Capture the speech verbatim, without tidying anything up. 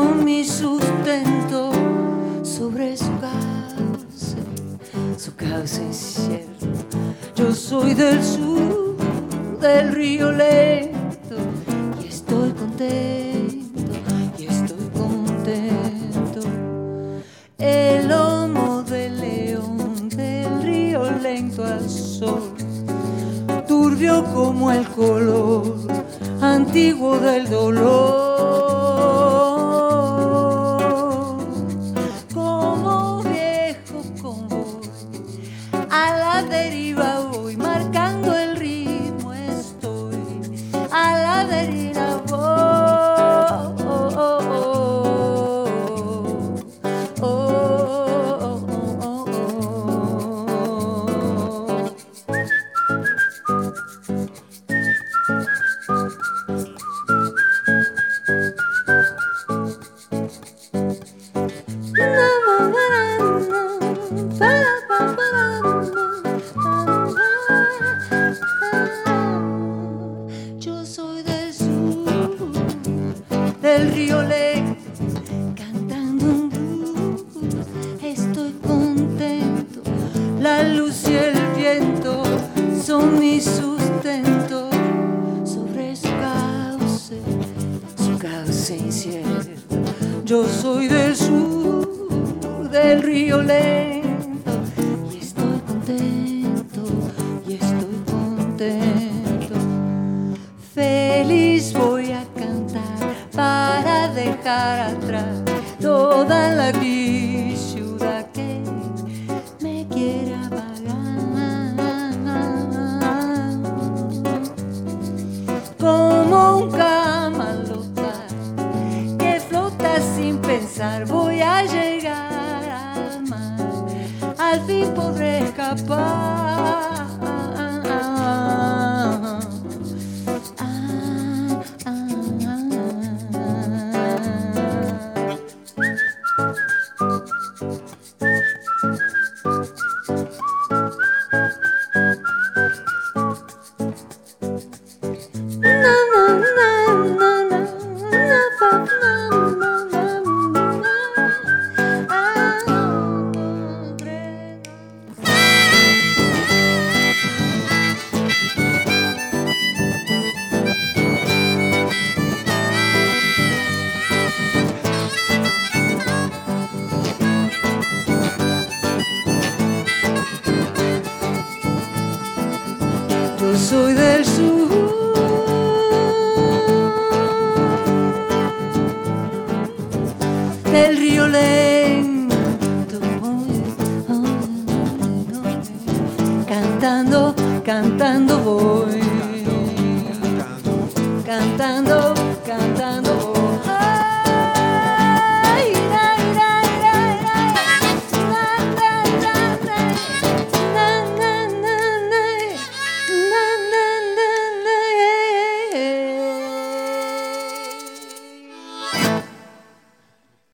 son mi sustento sobre su cauce, su cauce incierto. Yo soy del sur, del río lento, y estoy contento, y estoy contento. El lomo del león, del río lento al sol, turbio como el color antiguo del dolor. Como viejo convoy, a la deriva voy, marcando el ritmo estoy, a la deriva voy. Oh, oh, oh, oh, oh, yo soy del sur, del río lento, cantando un blues. Estoy contento, la luz y el viento son mi sustento sobre su cauce, su cauce incierto. Yo soy del sur, del río lento, y estoy contento, y estoy contento. Feliz voy a cantar para dejar atrás toda la ciudad que me quiera vagar. Como un camalota que flota sin pensar, voy a llegar al mar, al fin podré escapar. Yo soy del sur, del río lento, cantando, cantando voy, cantando.